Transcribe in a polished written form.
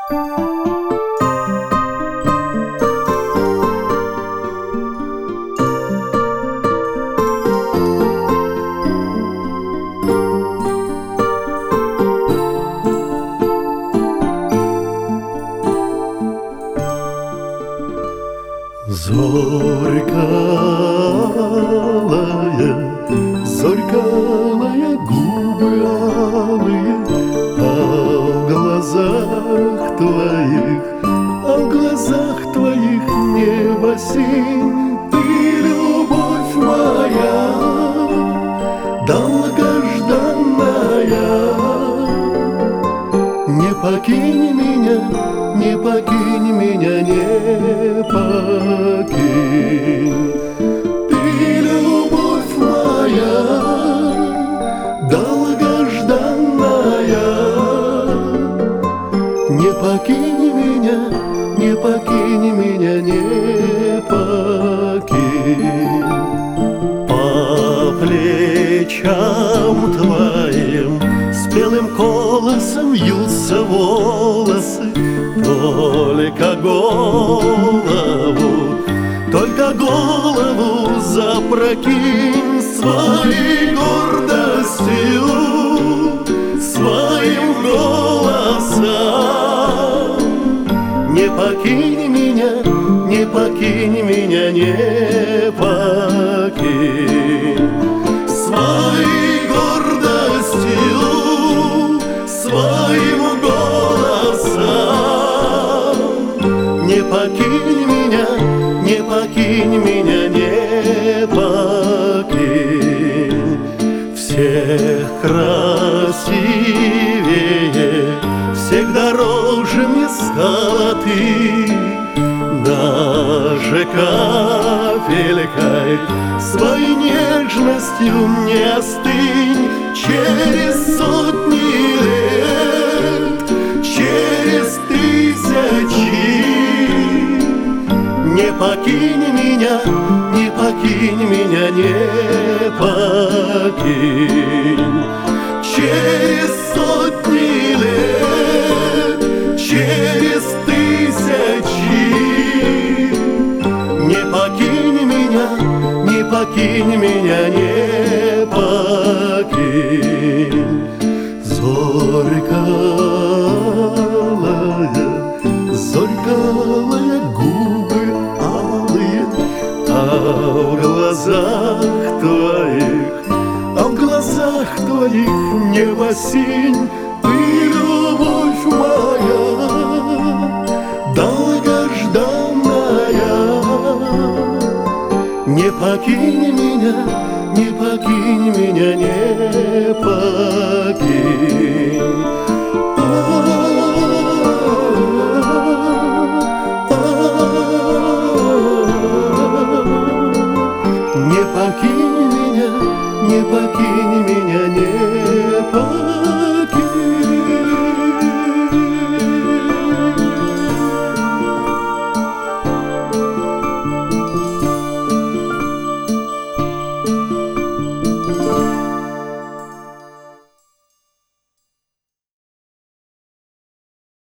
Зорькалая, губы алые, а в глазах твоих небо синь. Ты, любовь моя, долгожданная, не покинь меня, не покинь меня, не покинь. Ты, любовь моя, долгожданная, не покинь меня, не покинь меня, не покинь. По плечам твоим спелым колосом вьются волосы, только голову запрокинь своей гордостью, своим голосом. Не покинь меня, не покинь меня, не покинь. Своей гордостью, своим голосом. Не покинь меня, не покинь меня, не покинь. Всех красивее, всех дороже мне стала ты. Даже капелькой своей нежностью не остынь. Через сотни лет, через тысячи, не покинь меня, не покинь меня, не покинь. Через сотни лет, через тысячи, не покинь меня, не покинь меня, не покинь. Зорькалая, губы алые, а в глазах твоих небо синь. Ты, любовь моя, долгожданная, не покинь меня, не покинь меня, не покинь.